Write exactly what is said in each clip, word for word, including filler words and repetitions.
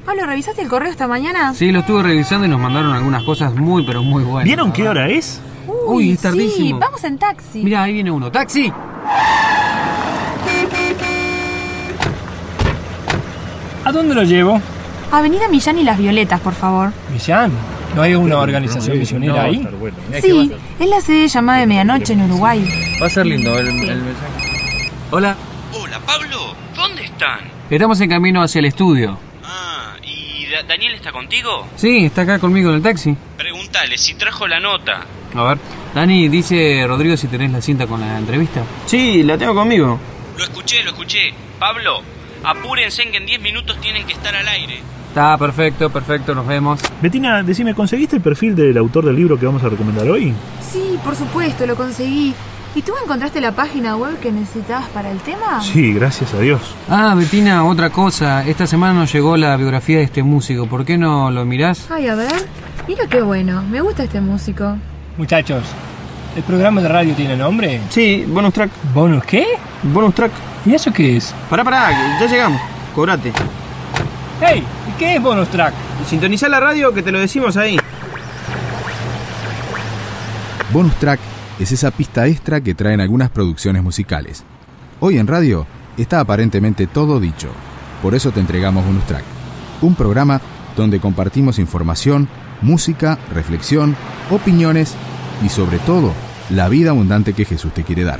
Pablo, ¿revisaste el correo esta mañana? Sí, lo estuve revisando y nos mandaron algunas cosas muy, pero muy buenas. ¿Vieron qué hora es? Uy, Uy, es tardísimo. Sí, vamos en taxi. Mira, ahí viene uno. ¡Taxi! ¿A dónde lo llevo? Avenida Millán y Las Violetas, por favor. ¿Millán? ¿No hay una organización misionera ahí? No, bueno. Sí, es la sede llamada de medianoche en Uruguay. Va a ser lindo el, el mensaje. Hola. Hola, Pablo. ¿Dónde están? Estamos en camino hacia el estudio. Ah, ¿y Da- Daniel está contigo? Sí, está acá conmigo en el taxi. Pregúntale si trajo la nota. A ver. Dani, dice Rodrigo si tenés la cinta con la entrevista. Sí, la tengo conmigo. Lo escuché, lo escuché. Pablo, apúrense que en diez minutos tienen que estar al aire. Está perfecto, perfecto, nos vemos. Betina, decime, ¿conseguiste el perfil del autor del libro que vamos a recomendar hoy? Sí, por supuesto, lo conseguí. ¿Y tú encontraste la página web que necesitabas para el tema? Sí, gracias a Dios. Ah, Betina, otra cosa. Esta semana nos llegó la biografía de este músico. ¿Por qué no lo mirás? Ay, a ver. Mira qué bueno. Me gusta este músico. Muchachos, ¿el programa de radio tiene nombre? Sí, bonus track. ¿Bonus qué? Bonus track. ¿Y eso qué es? Pará, pará, que ya llegamos. Cobrate. ¡Hey! ¿Y qué es bonus track? Sintonizá la radio que te lo decimos ahí. Bonus track es esa pista extra que traen algunas producciones musicales. Hoy en radio está aparentemente todo dicho. Por eso te entregamos Bonus Track, un programa donde compartimos información, música, reflexión, opiniones y sobre todo, la vida abundante que Jesús te quiere dar.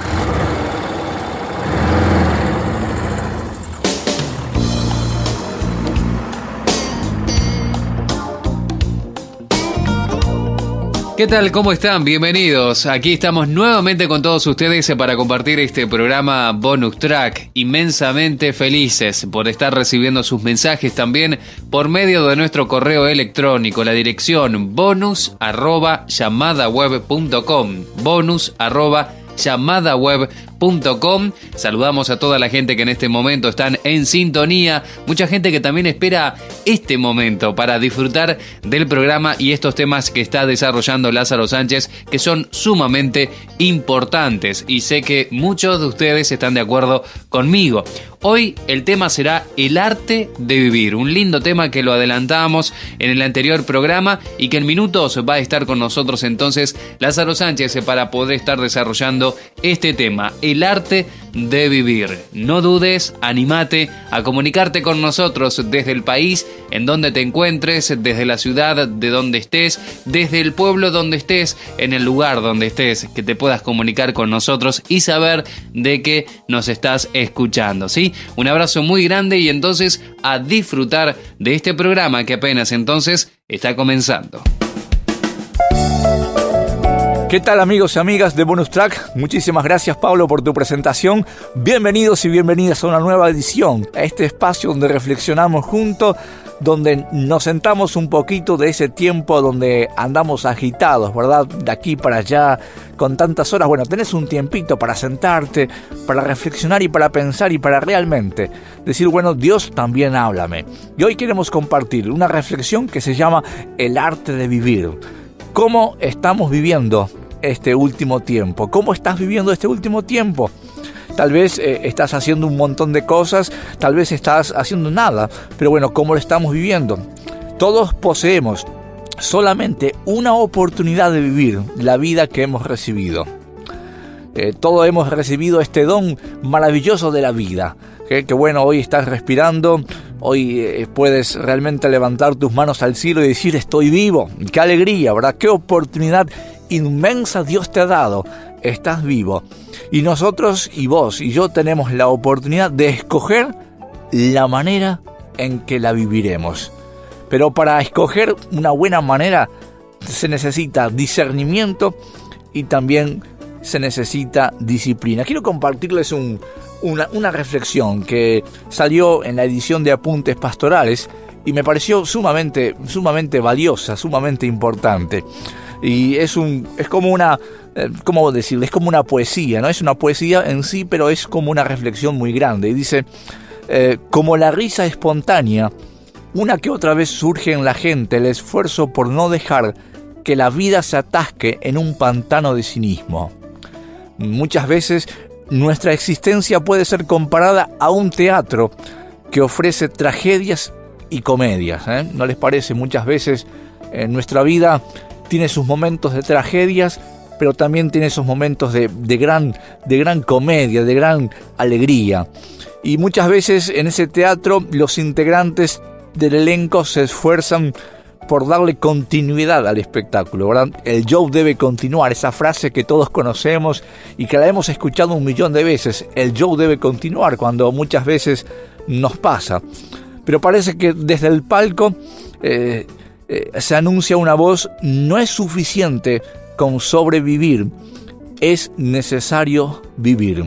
¿Qué tal? ¿Cómo están? Bienvenidos. Aquí estamos nuevamente con todos ustedes para compartir este programa Bonus Track. Inmensamente felices por estar recibiendo sus mensajes también por medio de nuestro correo electrónico, la dirección bonus arroba llamadaweb punto com. Bonus arroba llamadaweb punto com. Saludamos a toda la gente que en este momento están en sintonía, mucha gente que también espera este momento para disfrutar del programa y estos temas que está desarrollando Lázaro Sánchez, que son sumamente importantes y sé que muchos de ustedes están de acuerdo conmigo. Hoy el tema será el arte de vivir, un lindo tema que lo adelantamos en el anterior programa y que en minutos va a estar con nosotros entonces Lázaro Sánchez para poder estar desarrollando este tema, el arte de vivir. No dudes, anímate a comunicarte con nosotros desde el país en donde te encuentres, desde la ciudad de donde estés, desde el pueblo donde estés, en el lugar donde estés, que te puedas comunicar con nosotros y saber de que nos estás escuchando, ¿sí? Un abrazo muy grande y entonces a disfrutar de este programa que apenas entonces está comenzando. ¿Qué tal, amigos y amigas de Bonus Track? Muchísimas gracias, Pablo, por tu presentación. Bienvenidos y bienvenidas a una nueva edición, a este espacio donde reflexionamos juntos, donde nos sentamos un poquito de ese tiempo donde andamos agitados, ¿verdad? De aquí para allá, con tantas horas. Bueno, tenés un tiempito para sentarte, para reflexionar y para pensar y para realmente decir, bueno, Dios también háblame. Y hoy queremos compartir una reflexión que se llama el arte de vivir. ¿Cómo estamos viviendo este último tiempo? ¿Cómo estás viviendo este último tiempo? Tal vez eh, estás haciendo un montón de cosas, tal vez estás haciendo nada, pero bueno, ¿cómo lo estamos viviendo? Todos poseemos solamente una oportunidad de vivir la vida que hemos recibido. Eh, todos hemos recibido este don maravilloso de la vida. Que, que bueno, hoy estás respirando, hoy eh, puedes realmente levantar tus manos al cielo y decir estoy vivo. ¡Qué alegría!, ¿verdad? ¡Qué oportunidad inmensa Dios te ha dado! Estás vivo. Y nosotros y vos y yo tenemos la oportunidad de escoger la manera en que la viviremos. Pero para escoger una buena manera se necesita discernimiento y también se necesita disciplina. Quiero compartirles un, una, una reflexión que salió en la edición de Apuntes Pastorales y me pareció sumamente, sumamente valiosa, sumamente importante. Y es un, es como una, eh, ¿cómo decirle? Es como una poesía, no es una poesía en sí, pero es como una reflexión muy grande. Y dice, eh, como la risa espontánea, una que otra vez surge en la gente el esfuerzo por no dejar que la vida se atasque en un pantano de cinismo. Muchas veces nuestra existencia puede ser comparada a un teatro que ofrece tragedias y comedias, ¿eh? ¿No les parece? Muchas veces en nuestra vida tiene sus momentos de tragedias, pero también tiene esos momentos de, de, gran, de gran comedia, de gran alegría. Y muchas veces en ese teatro los integrantes del elenco se esfuerzan por darle continuidad al espectáculo, ¿verdad? El show debe continuar, esa frase que todos conocemos y que la hemos escuchado un millón de veces. El show debe continuar, cuando muchas veces nos pasa. Pero parece que desde el palco eh, eh, se anuncia una voz: no es suficiente con sobrevivir, es necesario vivir.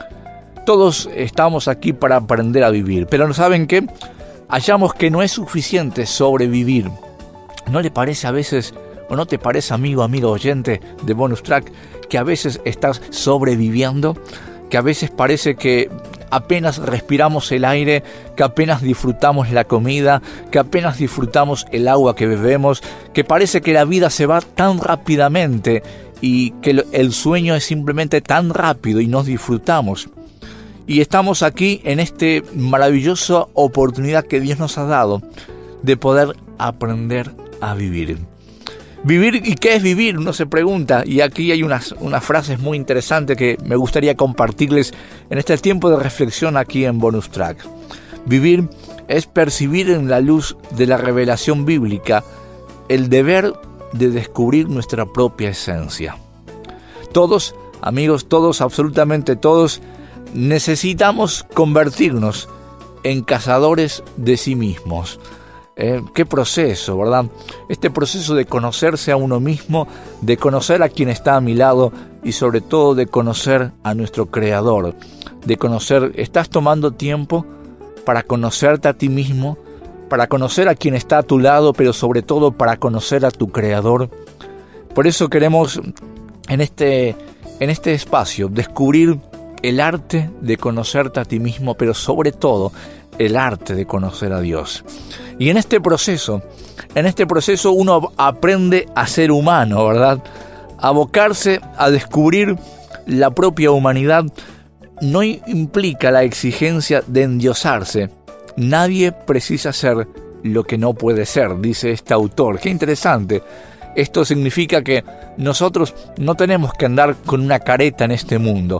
Todos estamos aquí para aprender a vivir, pero ¿saben qué? Hallamos que no es suficiente sobrevivir. ¿No le parece a veces, o no te parece, amigo, amiga oyente de Bonus Track, que a veces estás sobreviviendo? Que a veces parece que apenas respiramos el aire, que apenas disfrutamos la comida, que apenas disfrutamos el agua que bebemos, que parece que la vida se va tan rápidamente y que el sueño es simplemente tan rápido y nos disfrutamos. Y estamos aquí en esta maravillosa oportunidad que Dios nos ha dado de poder aprender a vivir. ¿Vivir? ¿Y qué es vivir? Uno se pregunta. Y aquí hay unas, unas frases muy interesantes que me gustaría compartirles en este tiempo de reflexión aquí en Bonus Track. Vivir es percibir en la luz de la revelación bíblica el deber de descubrir nuestra propia esencia. Todos, amigos, todos, absolutamente todos, necesitamos convertirnos en cazadores de sí mismos. Eh, qué proceso, ¿verdad? Este proceso de conocerse a uno mismo, de conocer a quien está a mi lado y sobre todo de conocer a nuestro Creador. De conocer, ¿estás tomando tiempo para conocerte a ti mismo? Para conocer a quien está a tu lado, pero sobre todo para conocer a tu Creador. Por eso queremos en este, en este espacio descubrir el arte de conocerte a ti mismo, pero sobre todo el arte de conocer a Dios. Y en este proceso, en este proceso uno aprende a ser humano, ¿verdad? A abocarse a descubrir la propia humanidad no implica la exigencia de endiosarse. Nadie precisa ser lo que no puede ser, dice este autor. Qué interesante. Esto significa que nosotros no tenemos que andar con una careta en este mundo.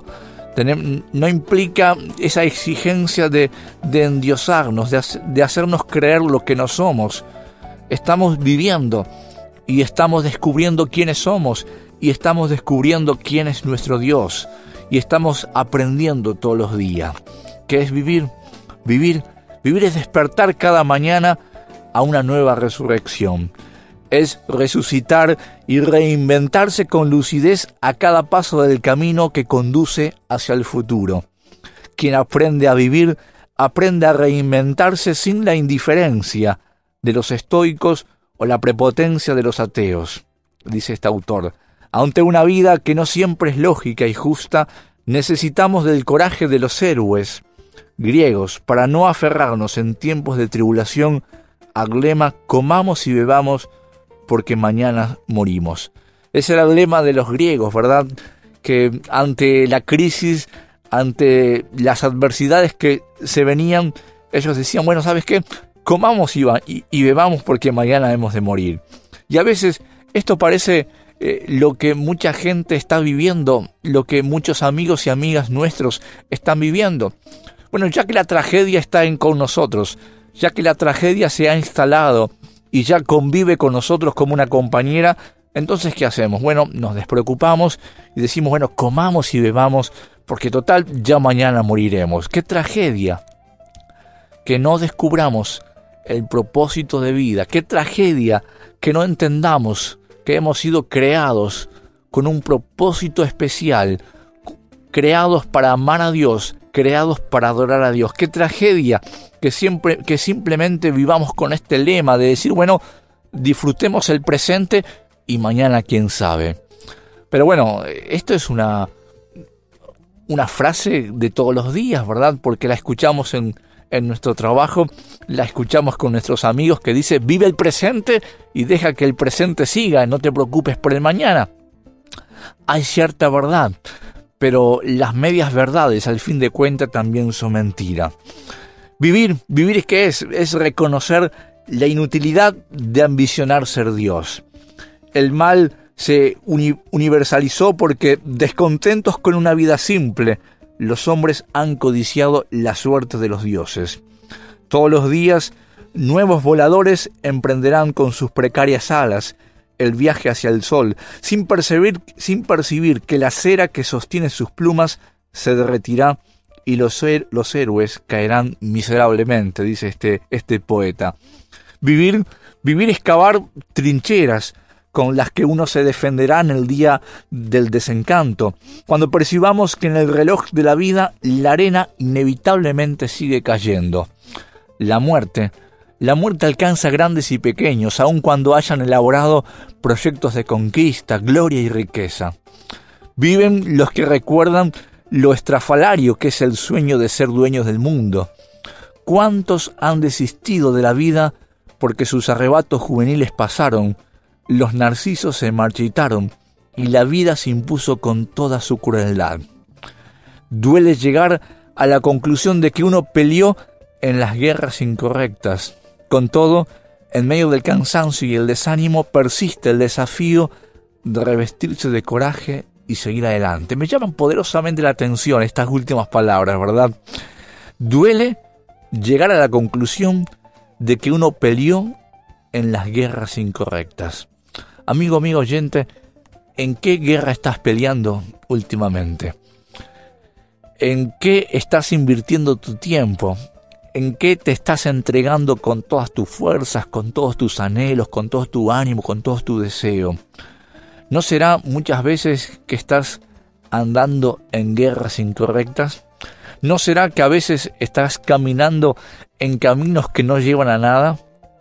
No implica esa exigencia de, de endiosarnos, de, de hacernos creer lo que no somos. Estamos viviendo y estamos descubriendo quiénes somos y estamos descubriendo quién es nuestro Dios y estamos aprendiendo todos los días. ¿Qué es vivir? Vivir, vivir es despertar cada mañana a una nueva resurrección. Es resucitar y reinventarse con lucidez a cada paso del camino que conduce hacia el futuro. Quien aprende a vivir, aprende a reinventarse sin la indiferencia de los estoicos o la prepotencia de los ateos, dice este autor. Ante una vida que no siempre es lógica y justa, necesitamos del coraje de los héroes griegos para no aferrarnos en tiempos de tribulación al lema comamos y bebamos porque mañana morimos. Ese era el lema de los griegos, ¿verdad? Que ante la crisis, ante las adversidades que se venían, ellos decían, bueno, ¿sabes qué? Comamos y, y, y bebamos porque mañana hemos de morir. Y a veces esto parece eh, lo que mucha gente está viviendo, lo que muchos amigos y amigas nuestros están viviendo. Bueno, ya que la tragedia está en, con nosotros, ya que la tragedia se ha instalado y ya convive con nosotros como una compañera, entonces ¿qué hacemos? Bueno, nos despreocupamos y decimos, bueno, comamos y bebamos, porque total, ya mañana moriremos. ¡Qué tragedia! Que no descubramos el propósito de vida. ¡Qué tragedia! Que no entendamos que hemos sido creados con un propósito especial, creados para amar a Dios, creados para adorar a Dios. ¡Qué tragedia! Que, siempre, que simplemente vivamos con este lema de decir, bueno, disfrutemos el presente y mañana quién sabe. Pero bueno, esto es una, una frase de todos los días, ¿verdad? Porque la escuchamos en, en nuestro trabajo, la escuchamos con nuestros amigos que dice, vive el presente y deja que el presente siga, no te preocupes por el mañana. Hay cierta verdad, pero las medias verdades al fin de cuentas también son mentiras. Vivir, vivir es qué es, es reconocer la inutilidad de ambicionar ser Dios. El mal se uni- universalizó porque, descontentos con una vida simple, los hombres han codiciado la suerte de los dioses. Todos los días, nuevos voladores emprenderán con sus precarias alas el viaje hacia el sol, sin percibir, sin percibir que la cera que sostiene sus plumas se derretirá y los, her- los héroes caerán miserablemente, dice este, este poeta. Vivir, vivir es cavar trincheras con las que uno se defenderá en el día del desencanto, cuando percibamos que en el reloj de la vida la arena inevitablemente sigue cayendo. La muerte, la muerte alcanza grandes y pequeños, aun cuando hayan elaborado proyectos de conquista, gloria y riqueza. Viven los que recuerdan lo estrafalario que es el sueño de ser dueños del mundo. ¿Cuántos han desistido de la vida porque sus arrebatos juveniles pasaron, los narcisos se marchitaron y la vida se impuso con toda su crueldad? Duele llegar a la conclusión de que uno peleó en las guerras incorrectas. Con todo, en medio del cansancio y el desánimo persiste el desafío de revestirse de coraje y seguir adelante. Me llaman poderosamente la atención estas últimas palabras, ¿verdad? Duele llegar a la conclusión de que uno peleó en las guerras incorrectas. Amigo, amigo oyente, ¿en qué guerra estás peleando últimamente? ¿En qué estás invirtiendo tu tiempo? ¿En qué te estás entregando con todas tus fuerzas, con todos tus anhelos, con todo tu ánimo, con todo tu deseo? ¿No será muchas veces que estás andando en guerras incorrectas? ¿No será que a veces estás caminando en caminos que no llevan a nada?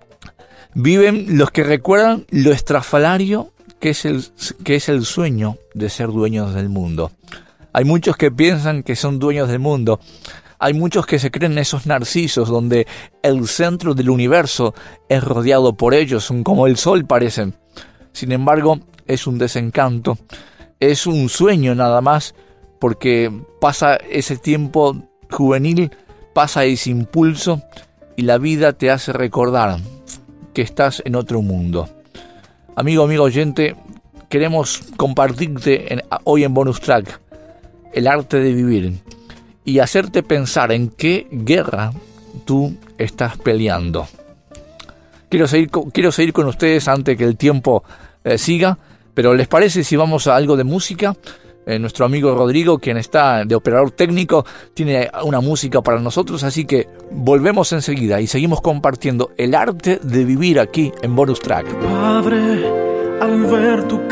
Viven los que recuerdan lo estrafalario que es el, que es el sueño de ser dueños del mundo. Hay muchos que piensan que son dueños del mundo. Hay muchos que se creen esos narcisos donde el centro del universo es rodeado por ellos, como el sol parecen. Sin embargo, es un desencanto, es un sueño nada más, porque pasa ese tiempo juvenil, pasa ese impulso y la vida te hace recordar que estás en otro mundo. Amigo, amigo oyente, queremos compartirte en, hoy en Bonus Track el arte de vivir y hacerte pensar en qué guerra tú estás peleando. Quiero seguir, quiero seguir con ustedes antes que el tiempo eh, siga, pero ¿les parece si vamos a algo de música? Eh, nuestro amigo Rodrigo, quien está de operador técnico, tiene una música para nosotros, así que volvemos enseguida y seguimos compartiendo el arte de vivir aquí en Bonus Track. Padre, al ver tu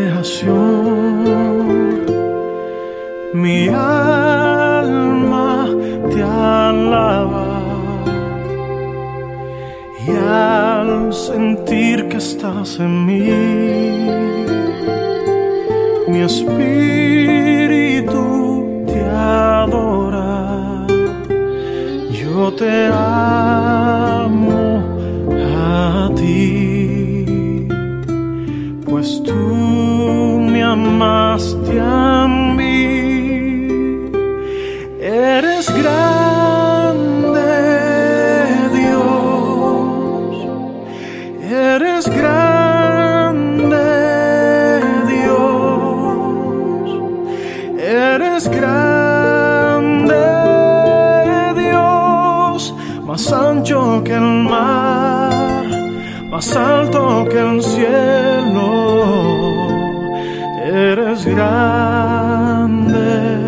creación, mi alma te alaba, y al sentir que estás en mí, mi espíritu te adora. Yo te amo a ti, pues tú me amaste a mí. Eres grande, Dios. Eres grande, Dios. Eres grande, Dios. Más ancho que el mar, más alto que el cielo. Eres grande,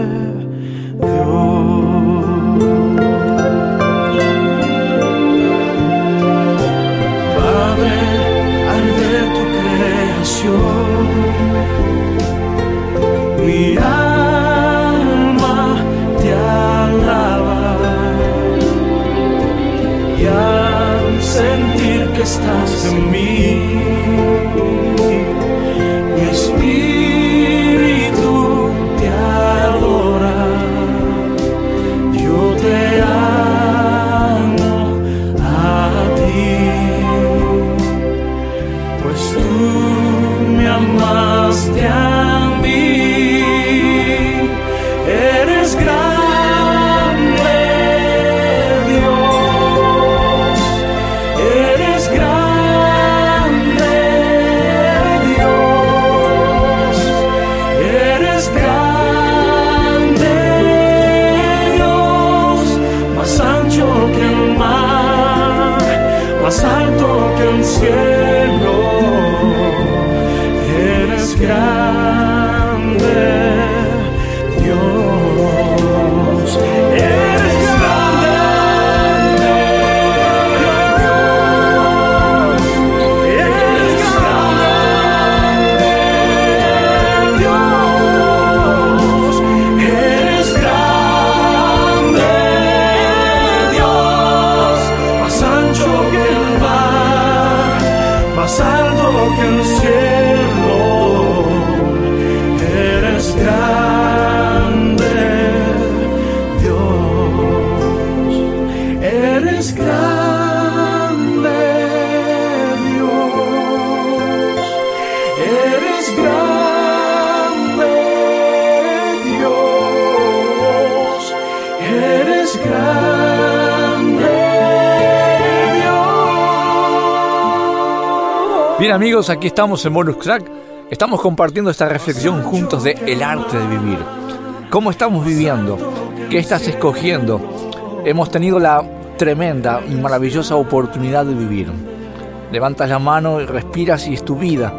Padre, al ver tu creación, mi alma te alaba, y al sentir que estás en mí, mi espíritu te adora. Yo te amo a ti, pues tú me amaste a mí. Eres grande, Dios. más alto que el cielo. Eres grande, Dios. Eres grande, Dios. Eres grande, Dios. Eres grande, Dios. Más ancho que el mar, más alto que el cielo. Eres grande, Dios. Eres grande, Dios. Eres grande, Dios. Eres grande, Dios. Bien amigos, aquí estamos en Bonus Track. Estamos compartiendo esta reflexión juntos de el arte de vivir. ¿Cómo estamos viviendo? ¿Qué estás escogiendo? Hemos tenido la tremenda y maravillosa oportunidad de vivir. Levantas la mano y respiras y es tu vida.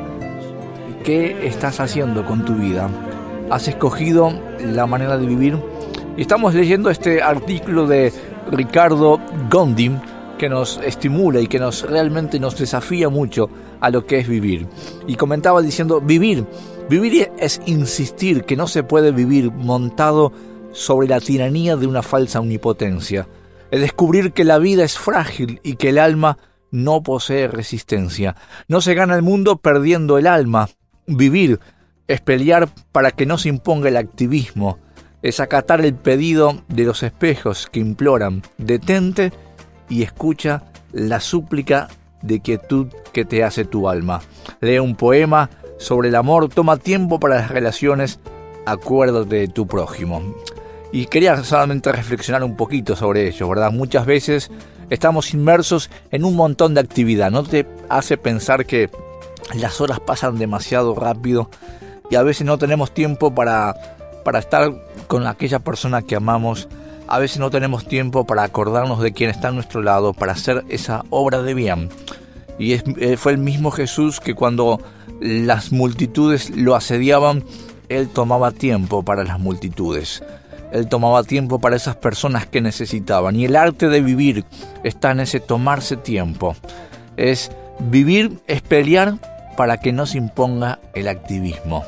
¿Qué estás haciendo con tu vida? ¿Has escogido la manera de vivir? Y estamos leyendo este artículo de Ricardo Gondim que nos estimula y que nos realmente nos desafía mucho a lo que es vivir. Y comentaba diciendo, vivir, vivir es insistir que no se puede vivir montado sobre la tiranía de una falsa omnipotencia. Es descubrir que la vida es frágil y que el alma no posee resistencia. No se gana el mundo perdiendo el alma. Vivir es pelear para que no se imponga el activismo. Es acatar el pedido de los espejos que imploran, detente y escucha la súplica de quietud que te hace tu alma. Lee un poema sobre el amor, toma tiempo para las relaciones, acuérdate de tu prójimo. Y quería solamente reflexionar un poquito sobre ello, ¿verdad? Muchas veces estamos inmersos en un montón de actividad. ¿No te hace pensar que las horas pasan demasiado rápido y a veces no tenemos tiempo para, para estar con aquella persona que amamos? A veces no tenemos tiempo para acordarnos de quien está a nuestro lado, para hacer esa obra de bien. Y es, eh, fue el mismo Jesús que cuando las multitudes lo asediaban, Él tomaba tiempo para las multitudes. Él tomaba tiempo para esas personas que necesitaban. Y el arte de vivir está en ese tomarse tiempo. Es vivir, es pelear para que no se imponga el activismo.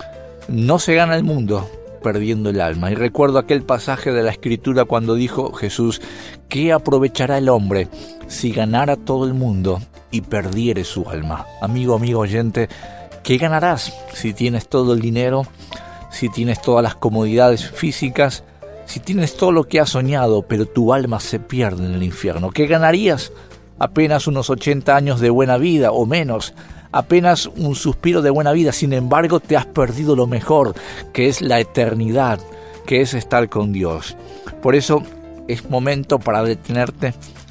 No se gana el mundo perdiendo el alma. Y recuerdo aquel pasaje de la Escritura cuando dijo Jesús, ¿qué aprovechará el hombre si ganara todo el mundo y perdiere su alma? Amigo, amigo oyente, ¿qué ganarás si tienes todo el dinero, si tienes todas las comodidades físicas, si tienes todo lo que has soñado, pero tu alma se pierde en el infierno? ¿Qué ganarías? Apenas unos ochenta años de buena vida o menos, apenas un suspiro de buena vida. Sin embargo, te has perdido lo mejor, que es la eternidad, que es estar con Dios. Por eso es momento para detenerte,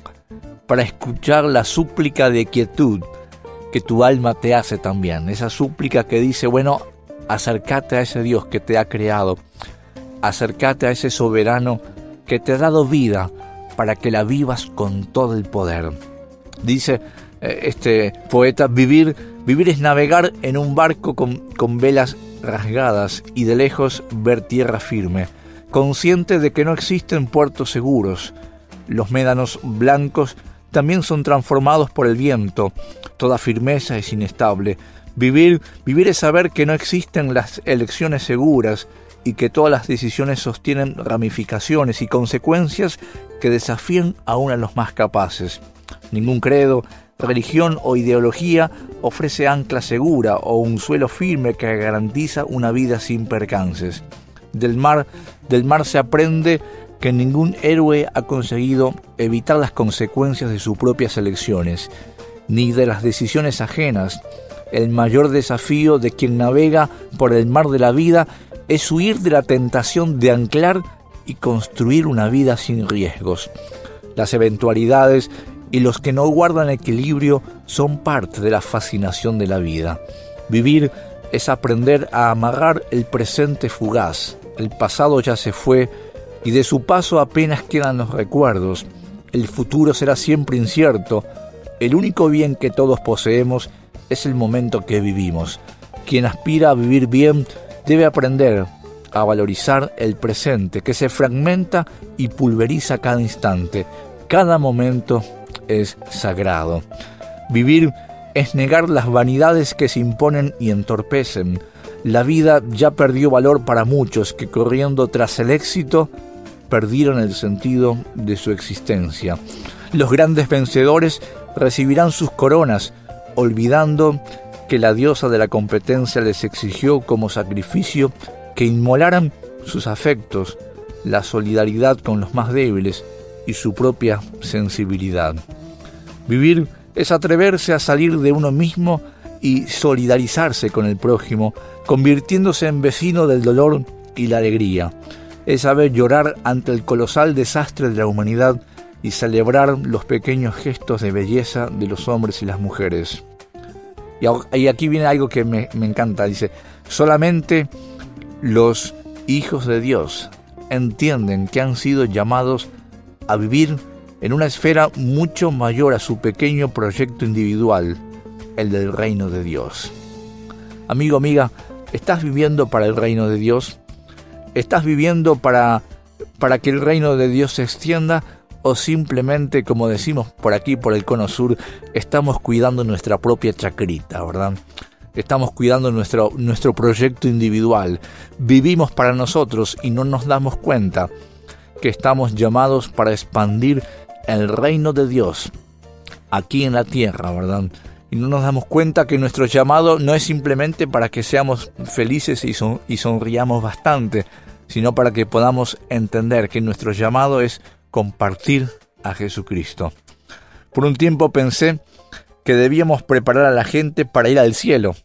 para escuchar la súplica de quietud que tu alma te hace también. Esa súplica que dice, bueno, acércate a ese Dios que te ha creado, acércate a ese soberano que te ha dado vida para que la vivas con todo el poder. Dice eh, este poeta, vivir, vivir es navegar en un barco con, con velas rasgadas y de lejos ver tierra firme, consciente de que no existen puertos seguros. Los médanos blancos también son transformados por el viento, toda firmeza es inestable. Vivir, vivir es saber que no existen las elecciones seguras y que todas las decisiones sostienen ramificaciones y consecuencias que desafían aún a los más capaces. Ningún credo, religión o ideología ofrece ancla segura o un suelo firme que garantiza una vida sin percances. Del mar, del mar se aprende que ningún héroe ha conseguido evitar las consecuencias de sus propias elecciones, ni de las decisiones ajenas. El mayor desafío de quien navega por el mar de la vida es huir de la tentación de anclar y construir una vida sin riesgos. Las eventualidades y los que no guardan equilibrio son parte de la fascinación de la vida. Vivir es aprender a amarrar el presente fugaz. El pasado ya se fue y de su paso apenas quedan los recuerdos. El futuro será siempre incierto. El único bien que todos poseemos es el momento que vivimos. Quien aspira a vivir bien debe aprender a valorizar el presente, que se fragmenta y pulveriza cada instante. Cada momento es sagrado. Vivir es negar las vanidades que se imponen y entorpecen. La vida ya perdió valor para muchos que, corriendo tras el éxito, perdieron el sentido de su existencia. Los grandes vencedores recibirán sus coronas, olvidando que la diosa de la competencia les exigió como sacrificio que inmolaran sus afectos, la solidaridad con los más débiles y su propia sensibilidad. Vivir es atreverse a salir de uno mismo y solidarizarse con el prójimo, convirtiéndose en vecino del dolor y la alegría. Es saber llorar ante el colosal desastre de la humanidad y celebrar los pequeños gestos de belleza de los hombres y las mujeres. Y aquí viene algo que me, me encanta, dice: solamente los hijos de Dios entienden que han sido llamados a vivir en una esfera mucho mayor a su pequeño proyecto individual, el del reino de Dios. Amigo, amiga, ¿estás viviendo para el reino de Dios? ¿Estás viviendo para, para que el reino de Dios se extienda? ¿O simplemente, como decimos por aquí, por el Cono Sur, estamos cuidando nuestra propia chacrita, ¿verdad? Estamos cuidando nuestro, nuestro proyecto individual. Vivimos para nosotros y no nos damos cuenta que estamos llamados para expandir el reino de Dios aquí en la tierra, ¿verdad? Y no nos damos cuenta que nuestro llamado no es simplemente para que seamos felices y, son, y sonriamos bastante, sino para que podamos entender que nuestro llamado es compartir a Jesucristo. Por un tiempo pensé que debíamos preparar a la gente para ir al cielo,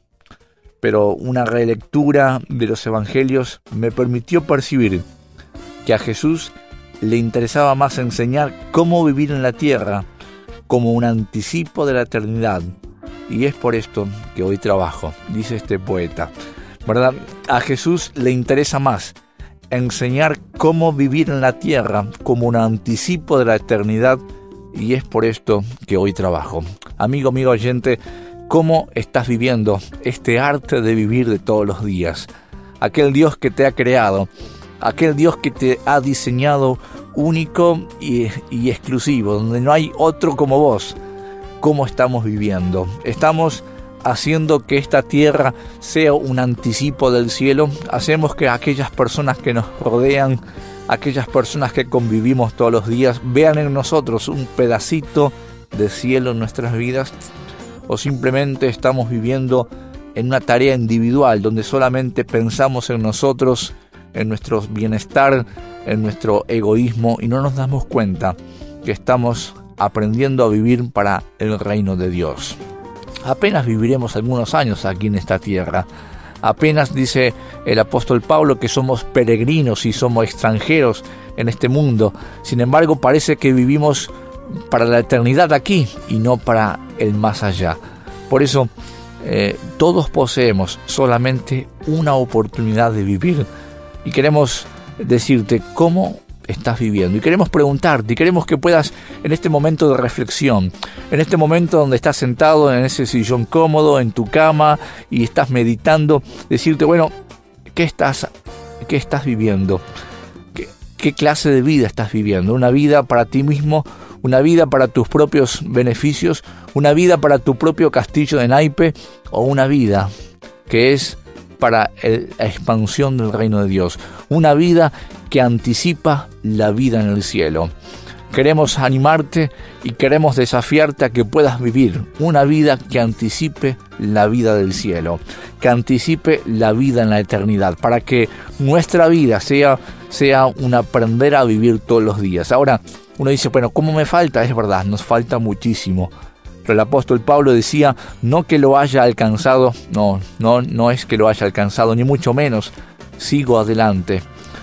pero una relectura de los evangelios me permitió percibir que a Jesús le interesaba más enseñar cómo vivir en la tierra como un anticipo de la eternidad. Y es por esto que hoy trabajo, dice este poeta, ¿verdad? A Jesús le interesa más enseñar cómo vivir en la tierra como un anticipo de la eternidad, y es por esto que hoy trabajo. Amigo, amigo oyente, ¿cómo estás viviendo este arte de vivir de todos los días? Aquel Dios que te ha creado, aquel Dios que te ha diseñado único y, y exclusivo, donde no hay otro como vos. ¿Cómo estamos viviendo? ¿Estamos haciendo que esta tierra sea un anticipo del cielo? ¿Hacemos que aquellas personas que nos rodean, aquellas personas que convivimos todos los días, vean en nosotros un pedacito de cielo en nuestras vidas? ¿O simplemente estamos viviendo en una tarea individual donde solamente pensamos en nosotros, en nuestro bienestar, en nuestro egoísmo, y no nos damos cuenta que estamos aprendiendo a vivir para el reino de Dios? Apenas viviremos algunos años aquí en esta tierra. Apenas dice el apóstol Pablo que somos peregrinos y somos extranjeros en este mundo. Sin embargo, parece que vivimos para la eternidad aquí y no para el más allá. Por eso, eh, todos poseemos solamente una oportunidad de vivir. Y queremos decirte cómo estás viviendo, y queremos preguntarte, y queremos que puedas, en este momento de reflexión, en este momento donde estás sentado en ese sillón cómodo, en tu cama, y estás meditando, decirte, bueno, ¿qué estás, qué estás viviendo? ¿Qué, qué clase de vida estás viviendo? ¿Una vida para ti mismo? ¿Una vida para tus propios beneficios? ¿Una vida para tu propio castillo de naipe? ¿O una vida que es para el, la expansión del reino de Dios? Una vida que anticipa la vida en el cielo. Queremos animarte y queremos desafiarte a que puedas vivir una vida que anticipe la vida del cielo, que anticipe la vida en la eternidad, para que nuestra vida sea, sea un aprender a vivir todos los días. Ahora, uno dice, bueno, ¿cómo me falta? Es verdad, nos falta muchísimo. Pero el apóstol Pablo decía, no que lo haya alcanzado, no, no, no es que lo haya alcanzado, ni mucho menos. Sigo adelante,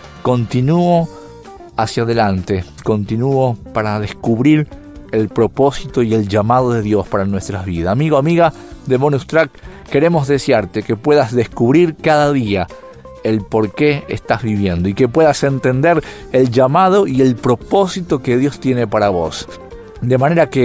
continúo hacia adelante, continúo para descubrir el propósito y el llamado de Dios para nuestras vidas. Amigo, amiga de Bonus Track, queremos desearte que puedas descubrir cada día el por qué estás viviendo y que puedas entender el llamado y el propósito que Dios tiene para vos. De manera que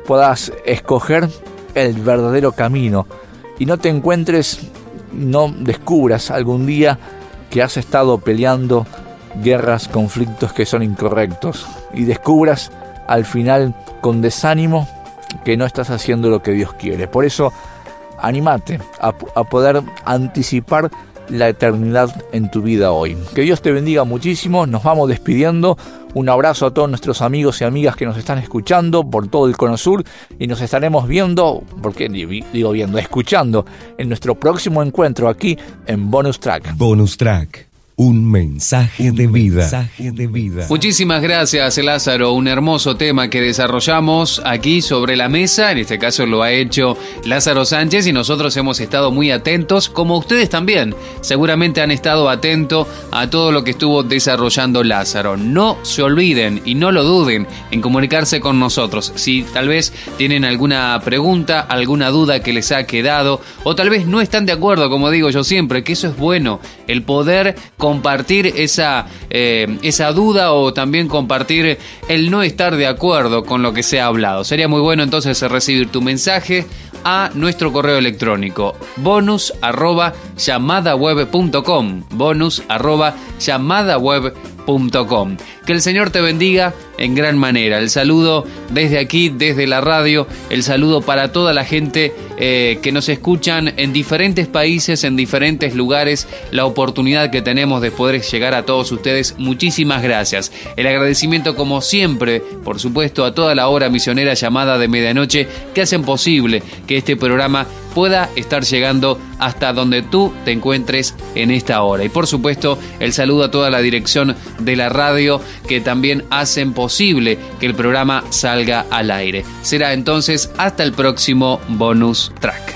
puedas escoger el verdadero camino y no te encuentres, no descubras algún día que has estado peleando guerras, conflictos que son incorrectos y descubras al final con desánimo que no estás haciendo lo que Dios quiere. Por eso, anímate a, a poder anticipar la eternidad en tu vida hoy. Que Dios te bendiga muchísimo. Nos vamos despidiendo. Un abrazo a todos nuestros amigos y amigas que nos están escuchando por todo el Cono Sur y nos estaremos viendo, porque digo viendo, escuchando en nuestro próximo encuentro aquí en Bonus Track. Bonus Track. Un mensaje de vida. Mensaje de vida. Muchísimas gracias, Lázaro. Un hermoso tema que desarrollamos aquí sobre la mesa. En este caso lo ha hecho Lázaro Sánchez y nosotros hemos estado muy atentos, como ustedes también. Seguramente han estado atentos a todo lo que estuvo desarrollando Lázaro. No se olviden y no lo duden en comunicarse con nosotros. Si tal vez tienen alguna pregunta, alguna duda que les ha quedado, o tal vez no están de acuerdo, como digo yo siempre, que eso es bueno, el poder compartir esa, eh, esa duda o también compartir el no estar de acuerdo con lo que se ha hablado. Sería muy bueno entonces recibir tu mensaje a nuestro correo electrónico bonus arroba llamadaweb punto com bonus arroba llamadaweb punto com. Que el Señor te bendiga en gran manera. El saludo desde aquí, desde la radio, el saludo para toda la gente eh, que nos escuchan en diferentes países, en diferentes lugares, la oportunidad que tenemos de poder llegar a todos ustedes. Muchísimas gracias. El agradecimiento, como siempre, por supuesto, a toda la obra misionera llamada de medianoche, que hacen posible que este programa pueda estar llegando hasta donde tú te encuentres en esta hora. Y por supuesto, el saludo a toda la dirección de la radio que también hacen posible que el programa salga al aire. Será entonces hasta el próximo Bonus Track.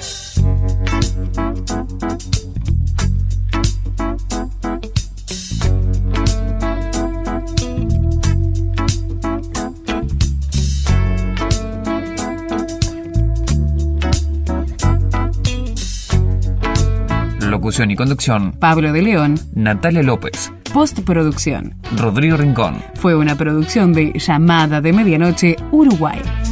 Locución y conducción: Pablo de León, Natalia López. Postproducción: Rodrigo Rincón. Fue una producción de Llamada de Medianoche, Uruguay.